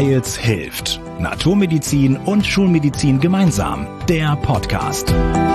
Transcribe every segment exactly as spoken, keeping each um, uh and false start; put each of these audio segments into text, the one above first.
Weils hilft. Naturmedizin und Schulmedizin gemeinsam. Der Podcast.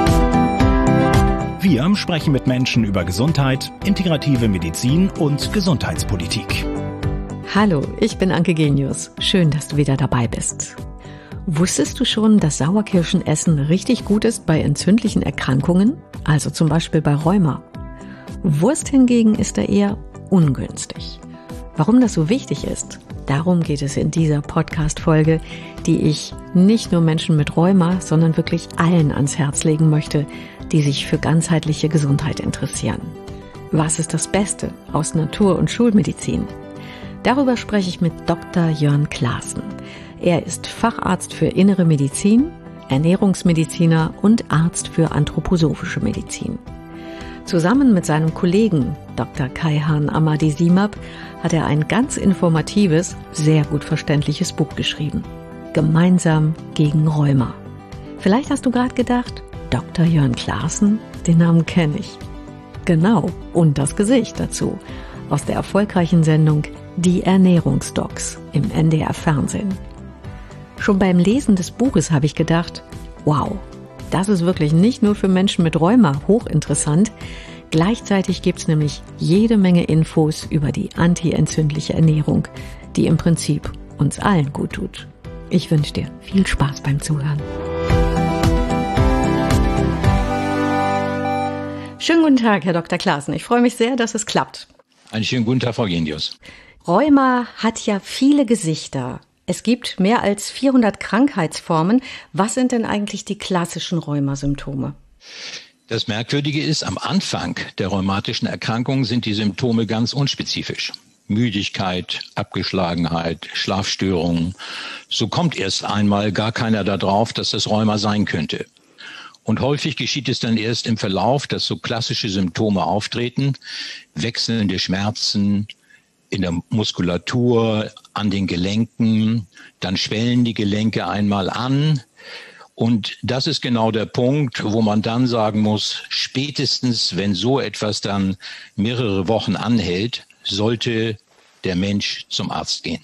Wir sprechen mit Menschen über Gesundheit, integrative Medizin und Gesundheitspolitik. Hallo, ich bin Anke Genius. Schön, dass du wieder dabei bist. Wusstest du schon, dass Sauerkirschenessen richtig gut ist bei entzündlichen Erkrankungen? Also zum Beispiel bei Rheuma. Wurst hingegen ist da eher ungünstig. Warum das so wichtig ist, darum geht es in dieser Podcast-Folge, die ich nicht nur Menschen mit Rheuma, sondern wirklich allen ans Herz legen möchte, die sich für ganzheitliche Gesundheit interessieren. Was ist das Beste aus Natur- und Schulmedizin? Darüber spreche ich mit Doktor Jörn Claassen. Er ist Facharzt für Innere Medizin, Ernährungsmediziner und Arzt für anthroposophische Medizin. Zusammen mit seinem Kollegen Doktor Kayhan Ahmadi-Simab hat er ein ganz informatives, sehr gut verständliches Buch geschrieben. Gemeinsam gegen Rheuma. Vielleicht hast du gerade gedacht, Doktor Jörn Claassen, den Namen kenne ich. Genau, und das Gesicht dazu. Aus der erfolgreichen Sendung Die Ernährungsdocs im N D R-Fernsehen. Schon beim Lesen des Buches habe ich gedacht, wow, das ist wirklich nicht nur für Menschen mit Rheuma hochinteressant. Gleichzeitig gibt es nämlich jede Menge Infos über die antientzündliche Ernährung, die im Prinzip uns allen gut tut. Ich wünsche dir viel Spaß beim Zuhören. Schönen guten Tag, Herr Doktor Claassen. Ich freue mich sehr, dass es klappt. Einen schönen guten Tag, Frau Genius. Rheuma hat ja viele Gesichter. Es gibt mehr als vierhundert Krankheitsformen. Was sind denn eigentlich die klassischen Rheumasymptome? Das Merkwürdige ist, am Anfang der rheumatischen Erkrankung sind die Symptome ganz unspezifisch. Müdigkeit, Abgeschlagenheit, Schlafstörungen. So kommt erst einmal gar keiner darauf, dass das Rheuma sein könnte. Und häufig geschieht es dann erst im Verlauf, dass so klassische Symptome auftreten, wechselnde Schmerzen in der Muskulatur, an den Gelenken, dann schwellen die Gelenke einmal an. Und das ist genau der Punkt, wo man dann sagen muss, spätestens, wenn so etwas dann mehrere Wochen anhält, sollte der Mensch zum Arzt gehen.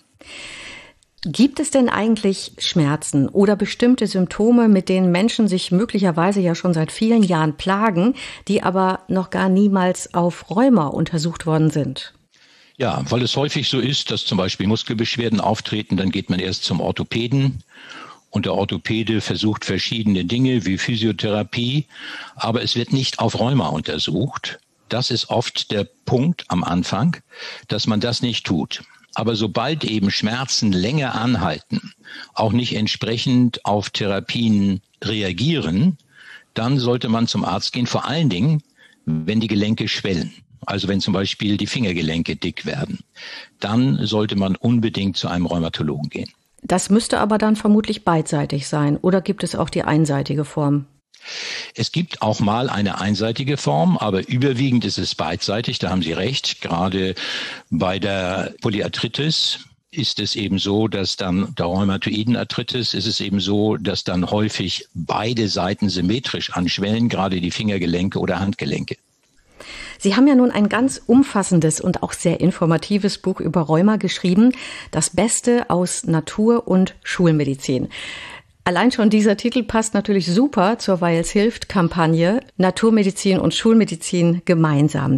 Gibt es denn eigentlich Schmerzen oder bestimmte Symptome, mit denen Menschen sich möglicherweise ja schon seit vielen Jahren plagen, die aber noch gar niemals auf Rheuma untersucht worden sind? Ja, weil es häufig so ist, dass zum Beispiel Muskelbeschwerden auftreten, dann geht man erst zum Orthopäden und der Orthopäde versucht verschiedene Dinge wie Physiotherapie, aber es wird nicht auf Rheuma untersucht. Das ist oft der Punkt am Anfang, dass man das nicht tut. Aber sobald eben Schmerzen länger anhalten, auch nicht entsprechend auf Therapien reagieren, dann sollte man zum Arzt gehen, vor allen Dingen, wenn die Gelenke schwellen. Also wenn zum Beispiel die Fingergelenke dick werden, dann sollte man unbedingt zu einem Rheumatologen gehen. Das müsste aber dann vermutlich beidseitig sein, oder gibt es auch die einseitige Form? Es gibt auch mal eine einseitige Form, aber überwiegend ist es beidseitig, da haben Sie recht. Gerade bei der Polyarthritis ist es eben so, dass dann der rheumatoiden Arthritis ist es eben so, dass dann häufig beide Seiten symmetrisch anschwellen, gerade die Fingergelenke oder Handgelenke. Sie haben ja nun ein ganz umfassendes und auch sehr informatives Buch über Rheuma geschrieben, das Beste aus Natur- und Schulmedizin. Allein schon dieser Titel passt natürlich super zur Weils hilft-Kampagne Naturmedizin und Schulmedizin gemeinsam.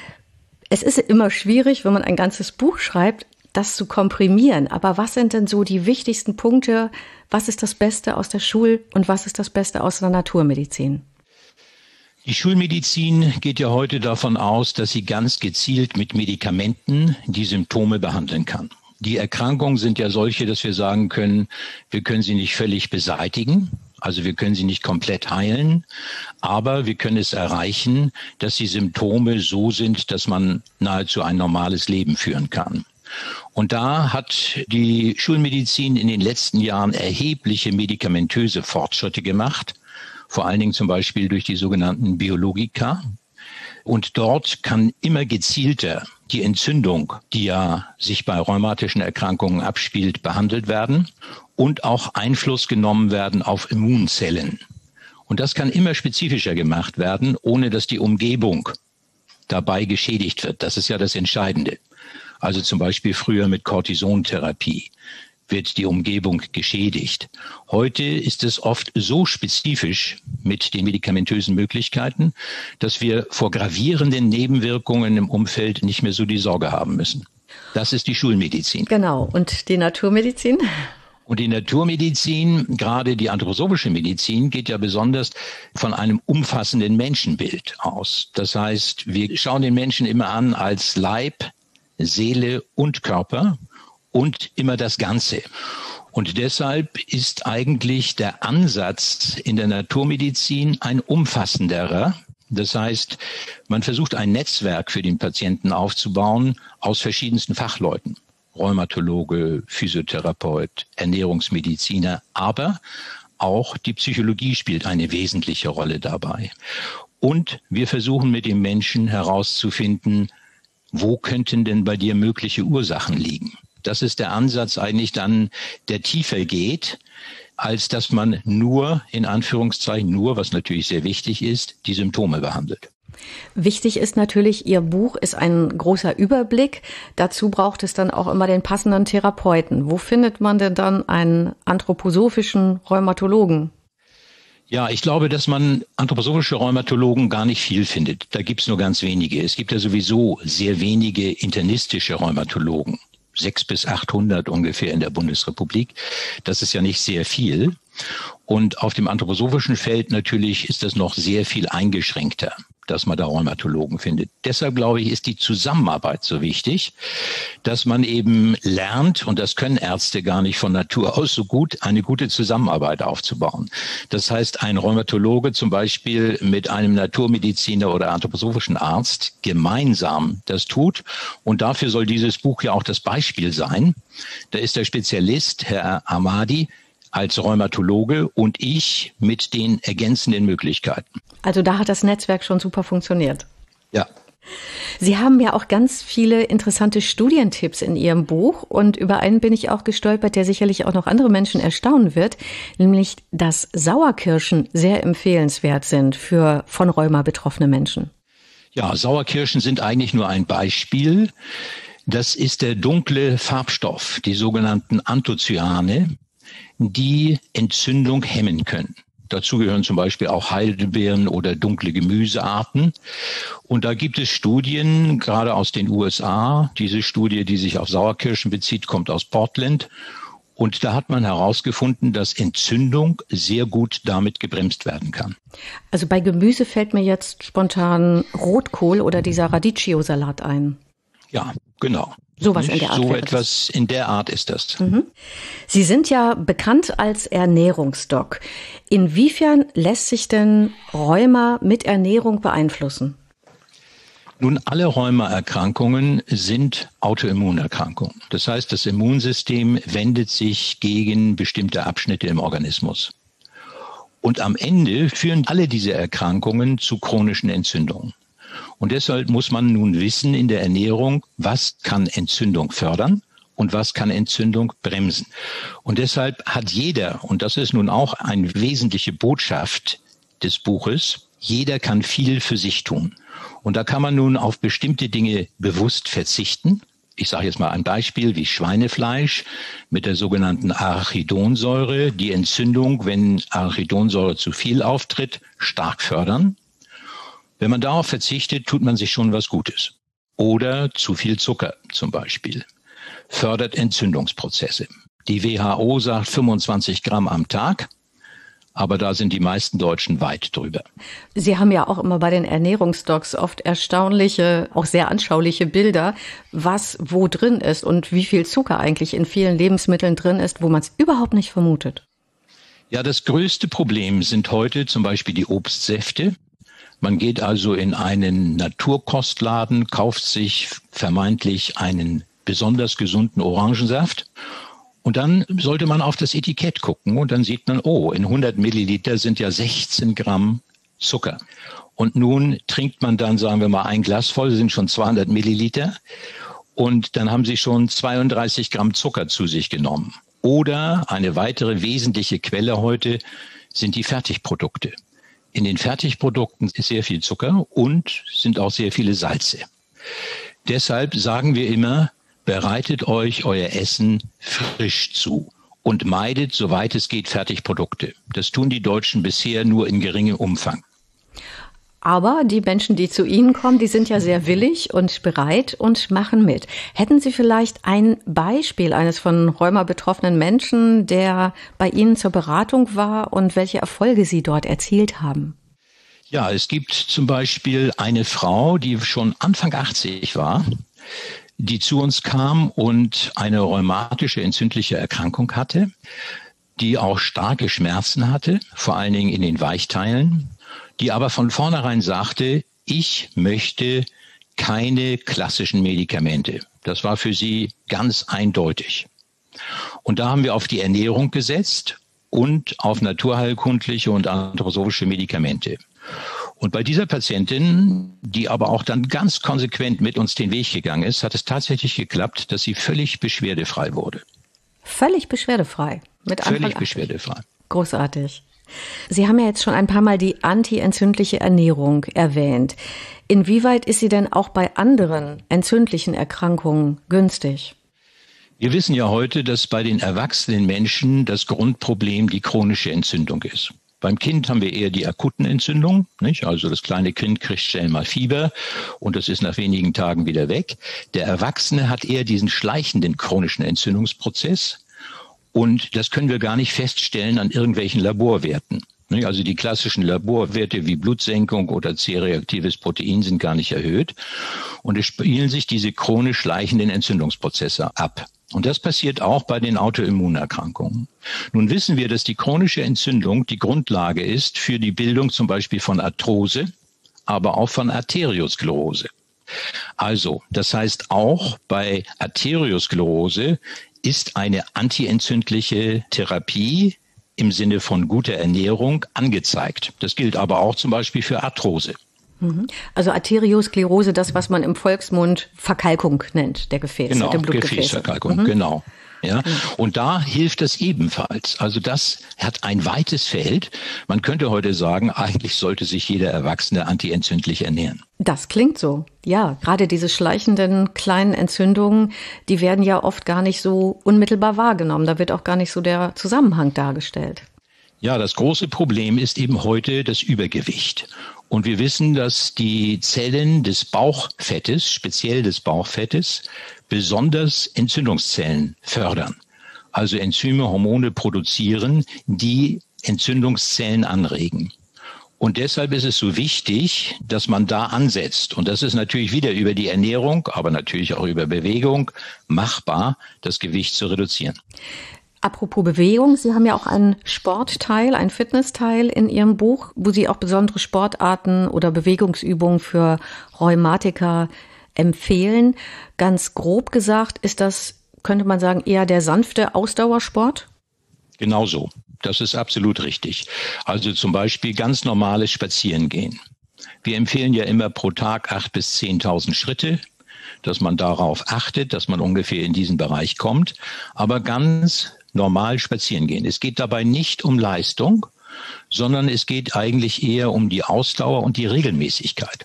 Es ist immer schwierig, wenn man ein ganzes Buch schreibt, das zu komprimieren. Aber was sind denn so die wichtigsten Punkte? Was ist das Beste aus der Schul- und was ist das Beste aus der Naturmedizin? Die Schulmedizin geht ja heute davon aus, dass sie ganz gezielt mit Medikamenten die Symptome behandeln kann. Die Erkrankungen sind ja solche, dass wir sagen können, wir können sie nicht völlig beseitigen, also wir können sie nicht komplett heilen, aber wir können es erreichen, dass die Symptome so sind, dass man nahezu ein normales Leben führen kann. Und da hat die Schulmedizin in den letzten Jahren erhebliche medikamentöse Fortschritte gemacht, vor allen Dingen zum Beispiel durch die sogenannten Biologika. Und dort kann immer gezielter die Entzündung, die ja sich bei rheumatischen Erkrankungen abspielt, behandelt werden und auch Einfluss genommen werden auf Immunzellen. Und das kann immer spezifischer gemacht werden, ohne dass die Umgebung dabei geschädigt wird. Das ist ja das Entscheidende. Also zum Beispiel früher mit Cortisontherapie. wird die Umgebung geschädigt. Heute ist es oft so spezifisch mit den medikamentösen Möglichkeiten, dass wir vor gravierenden Nebenwirkungen im Umfeld nicht mehr so die Sorge haben müssen. Das ist die Schulmedizin. Genau. Und die Naturmedizin? Und die Naturmedizin, gerade die anthroposophische Medizin, geht ja besonders von einem umfassenden Menschenbild aus. Das heißt, wir schauen den Menschen immer an als Leib, Seele und Körper und immer das Ganze. Und deshalb ist eigentlich der Ansatz in der Naturmedizin ein umfassenderer. Das heißt, man versucht ein Netzwerk für den Patienten aufzubauen aus verschiedensten Fachleuten. Rheumatologe, Physiotherapeut, Ernährungsmediziner, aber auch die Psychologie spielt eine wesentliche Rolle dabei. Und wir versuchen mit dem Menschen herauszufinden, wo könnten denn bei dir mögliche Ursachen liegen? Das ist der Ansatz eigentlich dann, der tiefer geht, als dass man nur, in Anführungszeichen nur, was natürlich sehr wichtig ist, die Symptome behandelt. Wichtig ist natürlich, Ihr Buch ist ein großer Überblick. Dazu braucht es dann auch immer den passenden Therapeuten. Wo findet man denn dann einen anthroposophischen Rheumatologen? Ja, ich glaube, dass man anthroposophische Rheumatologen gar nicht viel findet. Da gibt's nur ganz wenige. Es gibt ja sowieso sehr wenige internistische Rheumatologen. Sechs bis achthundert ungefähr in der Bundesrepublik. Das ist ja nicht sehr viel. Und auf dem anthroposophischen Feld natürlich ist das noch sehr viel eingeschränkter, dass man da Rheumatologen findet. Deshalb, glaube ich, ist die Zusammenarbeit so wichtig, dass man eben lernt, und das können Ärzte gar nicht von Natur aus so gut, eine gute Zusammenarbeit aufzubauen. Das heißt, ein Rheumatologe zum Beispiel mit einem Naturmediziner oder anthroposophischen Arzt gemeinsam das tut. Und dafür soll dieses Buch ja auch das Beispiel sein. Da ist der Spezialist, Herr Ahmadi, als Rheumatologe und ich mit den ergänzenden Möglichkeiten. Also da hat das Netzwerk schon super funktioniert. Ja. Sie haben ja auch ganz viele interessante Studientipps in Ihrem Buch und über einen bin ich auch gestolpert, der sicherlich auch noch andere Menschen erstaunen wird, nämlich, dass Sauerkirschen sehr empfehlenswert sind für von Rheuma betroffene Menschen. Ja, Sauerkirschen sind eigentlich nur ein Beispiel. Das ist der dunkle Farbstoff, die sogenannten Anthocyane, die Entzündung hemmen können. Dazu gehören zum Beispiel auch Heidelbeeren oder dunkle Gemüsearten. Und da gibt es Studien, gerade aus den U S A. Diese Studie, die sich auf Sauerkirschen bezieht, kommt aus Portland. Und da hat man herausgefunden, dass Entzündung sehr gut damit gebremst werden kann. Also bei Gemüse fällt mir jetzt spontan Rotkohl oder dieser Radicchio-Salat ein. Ja, genau. Sowas in der Art. So etwas in der Art ist das. Mhm. Sie sind ja bekannt als Ernährungsdoc. Inwiefern lässt sich denn Rheuma mit Ernährung beeinflussen? Nun, alle Rheumaerkrankungen sind Autoimmunerkrankungen. Das heißt, das Immunsystem wendet sich gegen bestimmte Abschnitte im Organismus. Und am Ende führen alle diese Erkrankungen zu chronischen Entzündungen. Und deshalb muss man nun wissen in der Ernährung, was kann Entzündung fördern und was kann Entzündung bremsen. Und deshalb hat jeder, und das ist nun auch eine wesentliche Botschaft des Buches, jeder kann viel für sich tun. Und da kann man nun auf bestimmte Dinge bewusst verzichten. Ich sage jetzt mal ein Beispiel wie Schweinefleisch mit der sogenannten Arachidonsäure, die Entzündung, wenn Arachidonsäure zu viel auftritt, stark fördern. Wenn man darauf verzichtet, tut man sich schon was Gutes. Oder zu viel Zucker zum Beispiel fördert Entzündungsprozesse. Die W H O sagt fünfundzwanzig Gramm am Tag, aber da sind die meisten Deutschen weit drüber. Sie haben ja auch immer bei den Ernährungsdocs oft erstaunliche, auch sehr anschauliche Bilder, was wo drin ist und wie viel Zucker eigentlich in vielen Lebensmitteln drin ist, wo man es überhaupt nicht vermutet. Ja, das größte Problem sind heute zum Beispiel die Obstsäfte. Man geht also in einen Naturkostladen, kauft sich vermeintlich einen besonders gesunden Orangensaft und dann sollte man auf das Etikett gucken und dann sieht man, oh, in hundert Milliliter sind ja sechzehn Gramm Zucker. Und nun trinkt man dann, sagen wir mal, ein Glas voll, sind schon zweihundert Milliliter und dann haben Sie schon zweiunddreißig Gramm Zucker zu sich genommen. Oder eine weitere wesentliche Quelle heute sind die Fertigprodukte. In den Fertigprodukten ist sehr viel Zucker und sind auch sehr viele Salze. Deshalb sagen wir immer, bereitet euch euer Essen frisch zu und meidet, soweit es geht, Fertigprodukte. Das tun die Deutschen bisher nur in geringem Umfang. Aber die Menschen, die zu Ihnen kommen, die sind ja sehr willig und bereit und machen mit. Hätten Sie vielleicht ein Beispiel eines von Rheuma betroffenen Menschen, der bei Ihnen zur Beratung war und welche Erfolge Sie dort erzielt haben? Ja, es gibt zum Beispiel eine Frau, die schon Anfang achtzig war, die zu uns kam und eine rheumatische entzündliche Erkrankung hatte, die auch starke Schmerzen hatte, vor allen Dingen in den Weichteilen, die aber von vornherein sagte, ich möchte keine klassischen Medikamente. Das war für sie ganz eindeutig. Und da haben wir auf die Ernährung gesetzt und auf naturheilkundliche und anthroposophische Medikamente. Und bei dieser Patientin, die aber auch dann ganz konsequent mit uns den Weg gegangen ist, hat es tatsächlich geklappt, dass sie völlig beschwerdefrei wurde. Völlig beschwerdefrei? Mit Anfang Völlig beschwerdefrei. Großartig. Sie haben ja jetzt schon ein paar Mal die antientzündliche Ernährung erwähnt. Inwieweit ist sie denn auch bei anderen entzündlichen Erkrankungen günstig? Wir wissen ja heute, dass bei den erwachsenen Menschen das Grundproblem die chronische Entzündung ist. Beim Kind haben wir eher die akuten Entzündungen, nicht? Also das kleine Kind kriegt schnell mal Fieber und das ist nach wenigen Tagen wieder weg. Der Erwachsene hat eher diesen schleichenden chronischen Entzündungsprozess und das können wir gar nicht feststellen an irgendwelchen Laborwerten. Also die klassischen Laborwerte wie Blutsenkung oder C-reaktives Protein sind gar nicht erhöht und es spielen sich diese chronisch schleichenden Entzündungsprozesse ab. Und das passiert auch bei den Autoimmunerkrankungen. Nun wissen wir, dass die chronische Entzündung die Grundlage ist für die Bildung zum Beispiel von Arthrose, aber auch von Arteriosklerose. Also, das heißt auch bei Arteriosklerose ist eine antientzündliche Therapie im Sinne von guter Ernährung angezeigt. Das gilt aber auch zum Beispiel für Arthrose. Also Arteriosklerose, das, was man im Volksmund Verkalkung nennt, der Gefäße, genau, der Blutgefäße. Gefäßverkalkung, mhm. genau. Ja, und da hilft das ebenfalls. Also das hat ein weites Feld. Man könnte heute sagen, eigentlich sollte sich jeder Erwachsene antientzündlich ernähren. Das klingt so. Ja, gerade diese schleichenden kleinen Entzündungen, die werden ja oft gar nicht so unmittelbar wahrgenommen. Da wird auch gar nicht so der Zusammenhang dargestellt. Ja, das große Problem ist eben heute das Übergewicht. Und wir wissen, dass die Zellen des Bauchfettes, speziell des Bauchfettes, besonders Entzündungszellen fördern. Also Enzyme, Hormone produzieren, die Entzündungszellen anregen. Und deshalb ist es so wichtig, dass man da ansetzt. Und das ist natürlich wieder über die Ernährung, aber natürlich auch über Bewegung machbar, das Gewicht zu reduzieren. Apropos Bewegung, Sie haben ja auch einen Sportteil, einen Fitnessteil in Ihrem Buch, wo Sie auch besondere Sportarten oder Bewegungsübungen für Rheumatiker empfehlen. Ganz grob gesagt ist das, könnte man sagen, eher der sanfte Ausdauersport? Genau so. Das ist absolut richtig. Also zum Beispiel ganz normales Spazierengehen. Wir empfehlen ja immer pro Tag acht bis zehntausend Schritte, dass man darauf achtet, dass man ungefähr in diesen Bereich kommt. Aber ganz normal spazieren gehen. Es geht dabei nicht um Leistung, sondern es geht eigentlich eher um die Ausdauer und die Regelmäßigkeit.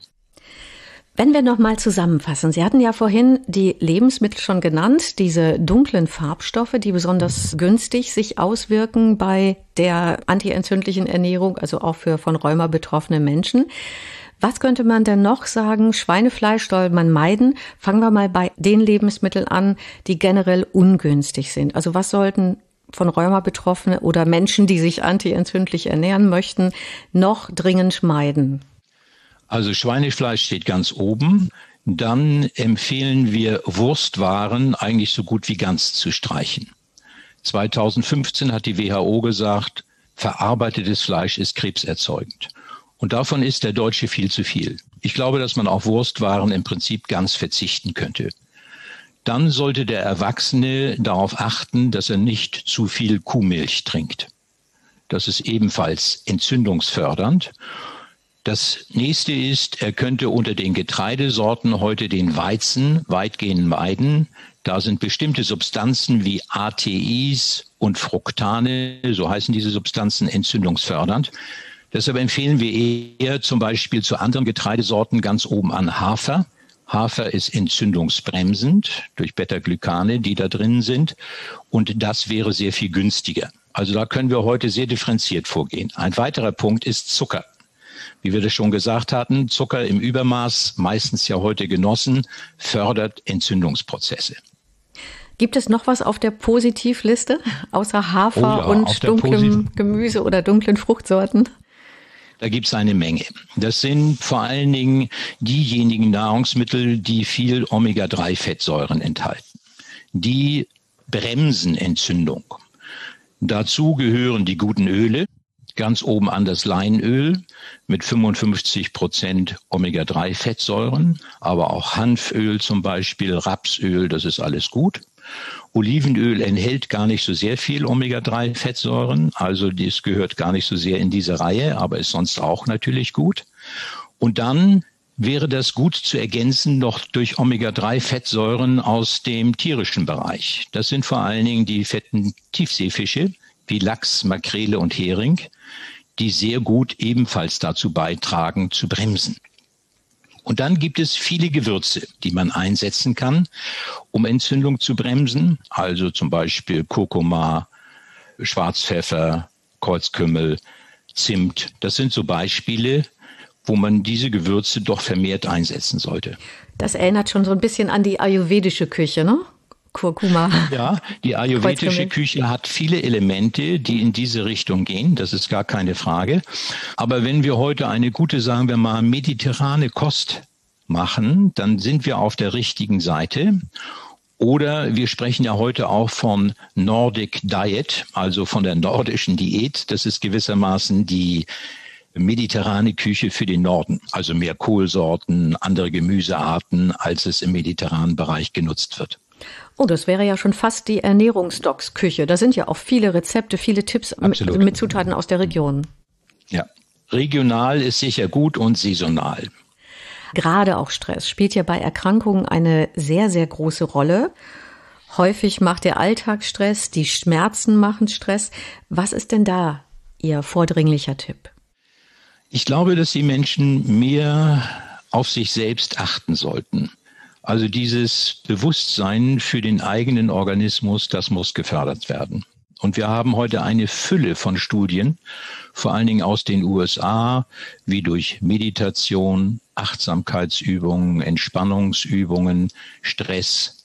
Wenn wir nochmal zusammenfassen, Sie hatten ja vorhin die Lebensmittel schon genannt, diese dunklen Farbstoffe, die besonders günstig sich auswirken bei der antientzündlichen Ernährung, also auch für von Rheuma betroffene Menschen. Was könnte man denn noch sagen? Schweinefleisch soll man meiden. Fangen wir mal bei den Lebensmitteln an, die generell ungünstig sind. Also was sollten von Rheuma Betroffene oder Menschen, die sich antientzündlich ernähren möchten, noch dringend meiden? Also Schweinefleisch steht ganz oben. Dann empfehlen wir Wurstwaren eigentlich so gut wie ganz zu streichen. zweitausendfünfzehn hat die W H O gesagt, verarbeitetes Fleisch ist krebserzeugend. Und davon ist der Deutsche viel zu viel. Ich glaube, dass man auf Wurstwaren im Prinzip ganz verzichten könnte. Dann sollte der Erwachsene darauf achten, dass er nicht zu viel Kuhmilch trinkt. Das ist ebenfalls entzündungsfördernd. Das nächste ist, er könnte unter den Getreidesorten heute den Weizen weitgehend meiden. Da sind bestimmte Substanzen wie A T Is und Fructane, so heißen diese Substanzen, entzündungsfördernd. Deshalb empfehlen wir eher zum Beispiel zu anderen Getreidesorten ganz oben an Hafer. Hafer ist entzündungsbremsend durch Beta-Glykane, die da drin sind. Und das wäre sehr viel günstiger. Also da können wir heute sehr differenziert vorgehen. Ein weiterer Punkt ist Zucker. Wie wir das schon gesagt hatten, Zucker im Übermaß, meistens ja heute genossen, fördert Entzündungsprozesse. Gibt es noch was auf der Positivliste, außer Hafer oh ja, und dunklem Gemüse oder dunklen Fruchtsorten? Da gibt es eine Menge. Das sind vor allen Dingen diejenigen Nahrungsmittel, die viel Omega drei Fettsäuren enthalten. Die bremsen Entzündung. Dazu gehören die guten Öle, ganz oben an das Leinöl mit fünfundfünfzig Prozent Omega drei Fettsäuren, aber auch Hanföl zum Beispiel, Rapsöl, das ist alles gut. Olivenöl enthält gar nicht so sehr viel Omega drei Fettsäuren, also das gehört gar nicht so sehr in diese Reihe, aber ist sonst auch natürlich gut. Und dann wäre das gut zu ergänzen noch durch Omega drei Fettsäuren aus dem tierischen Bereich. Das sind vor allen Dingen die fetten Tiefseefische wie Lachs, Makrele und Hering, die sehr gut ebenfalls dazu beitragen, zu bremsen. Und dann gibt es viele Gewürze, die man einsetzen kann, um Entzündung zu bremsen. Also zum Beispiel Kurkuma, Schwarzpfeffer, Kreuzkümmel, Zimt. Das sind so Beispiele, wo man diese Gewürze doch vermehrt einsetzen sollte. Das erinnert schon so ein bisschen an die ayurvedische Küche, ne? Kurkuma. Ja, die ayurvedische Küche hat viele Elemente, die in diese Richtung gehen. Das ist gar keine Frage. Aber wenn wir heute eine gute, sagen wir mal, mediterrane Kost machen, dann sind wir auf der richtigen Seite. Oder wir sprechen ja heute auch von Nordic Diet, also von der nordischen Diät. Das ist gewissermaßen die mediterrane Küche für den Norden. Also mehr Kohlsorten, andere Gemüsearten, als es im mediterranen Bereich genutzt wird. Oh, das wäre ja schon fast die Ernährungsdocs-Küche. Da sind ja auch viele Rezepte, viele Tipps mit, mit Zutaten aus der Region. Ja, regional ist sicher gut und saisonal. Gerade auch Stress spielt ja bei Erkrankungen eine sehr, sehr große Rolle. Häufig macht der Alltagsstress, die Schmerzen machen Stress. Was ist denn da Ihr vordringlicher Tipp? Ich glaube, dass die Menschen mehr auf sich selbst achten sollten. Also dieses Bewusstsein für den eigenen Organismus, das muss gefördert werden. Und wir haben heute eine Fülle von Studien, vor allen Dingen aus den U S A, wie durch Meditation, Achtsamkeitsübungen, Entspannungsübungen, Stress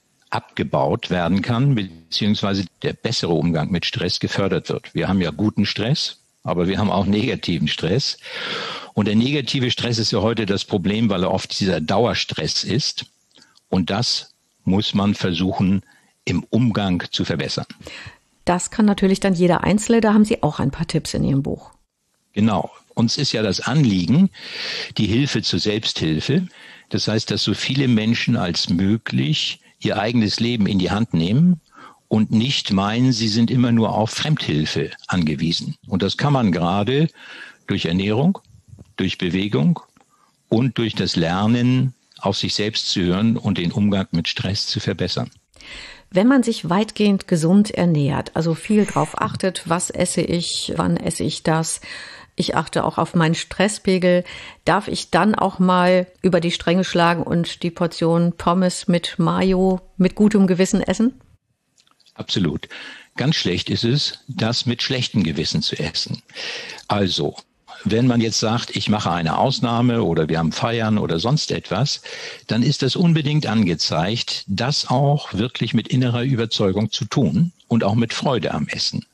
abgebaut werden kann, beziehungsweise der bessere Umgang mit Stress gefördert wird. Wir haben ja guten Stress, aber wir haben auch negativen Stress. Und der negative Stress ist ja heute das Problem, weil er oft dieser Dauerstress ist. Und das muss man versuchen, im Umgang zu verbessern. Das kann natürlich dann jeder Einzelne. Da haben Sie auch ein paar Tipps in Ihrem Buch. Genau. Uns ist ja das Anliegen, die Hilfe zur Selbsthilfe. Das heißt, dass so viele Menschen als möglich ihr eigenes Leben in die Hand nehmen und nicht meinen, sie sind immer nur auf Fremdhilfe angewiesen. Und das kann man gerade durch Ernährung, durch Bewegung und durch das Lernen, auf sich selbst zu hören und den Umgang mit Stress zu verbessern. Wenn man sich weitgehend gesund ernährt, also viel drauf achtet, was esse ich, wann esse ich das, ich achte auch auf meinen Stresspegel, darf ich dann auch mal über die Stränge schlagen und die Portion Pommes mit Mayo mit gutem Gewissen essen? Absolut. Ganz schlecht ist es, das mit schlechtem Gewissen zu essen. Also, wenn man jetzt sagt, ich mache eine Ausnahme oder wir haben Feiern oder sonst etwas, dann ist das unbedingt angezeigt, das auch wirklich mit innerer Überzeugung zu tun und auch mit Freude am Essen.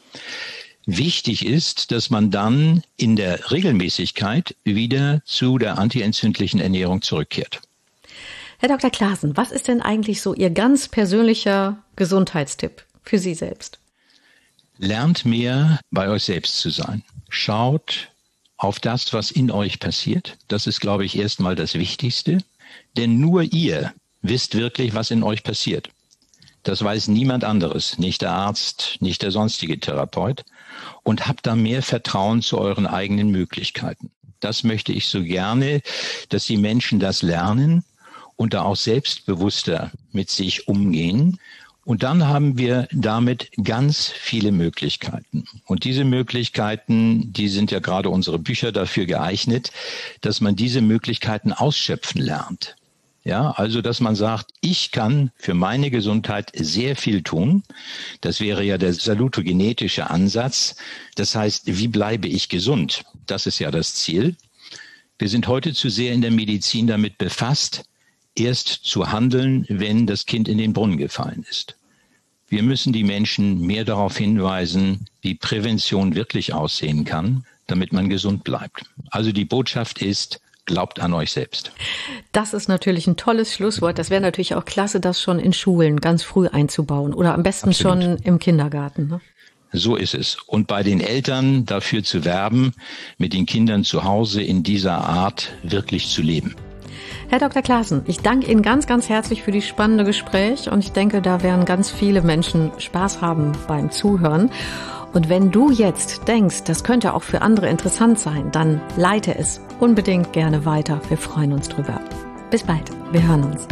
Wichtig ist, dass man dann in der Regelmäßigkeit wieder zu der antientzündlichen Ernährung zurückkehrt. Herr Doktor Claassen, was ist denn eigentlich so Ihr ganz persönlicher Gesundheitstipp für Sie selbst? Lernt mehr bei euch selbst zu sein. Schaut auf das, was in euch passiert. Das ist, glaube ich, erstmal das Wichtigste. Denn nur ihr wisst wirklich, was in euch passiert. Das weiß niemand anderes, nicht der Arzt, nicht der sonstige Therapeut. Und habt da mehr Vertrauen zu euren eigenen Möglichkeiten. Das möchte ich so gerne, dass die Menschen das lernen und da auch selbstbewusster mit sich umgehen. Und dann haben wir damit ganz viele Möglichkeiten. Und diese Möglichkeiten, die sind ja gerade unsere Bücher dafür geeignet, dass man diese Möglichkeiten ausschöpfen lernt. Ja, also, dass man sagt, ich kann für meine Gesundheit sehr viel tun. Das wäre ja der salutogenetische Ansatz. Das heißt, wie bleibe ich gesund? Das ist ja das Ziel. Wir sind heute zu sehr in der Medizin damit befasst, erst zu handeln, wenn das Kind in den Brunnen gefallen ist. Wir müssen die Menschen mehr darauf hinweisen, wie Prävention wirklich aussehen kann, damit man gesund bleibt. Also die Botschaft ist, glaubt an euch selbst. Das ist natürlich ein tolles Schlusswort. Das wäre natürlich auch klasse, das schon in Schulen ganz früh einzubauen oder am besten Absolut. Schon im Kindergarten. Ne? So ist es. Und bei den Eltern dafür zu werben, mit den Kindern zu Hause in dieser Art wirklich zu leben. Herr Doktor Claassen, ich danke Ihnen ganz, ganz herzlich für das spannende Gespräch und ich denke, da werden ganz viele Menschen Spaß haben beim Zuhören. Und wenn du jetzt denkst, das könnte auch für andere interessant sein, dann leite es unbedingt gerne weiter. Wir freuen uns drüber. Bis bald. Wir hören uns.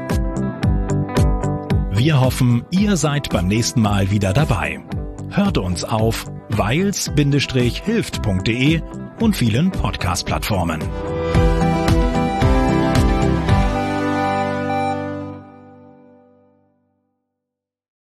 Wir hoffen, ihr seid beim nächsten Mal wieder dabei. Hört uns auf weils Bindestrich hilft Punkt de und vielen Podcast-Plattformen.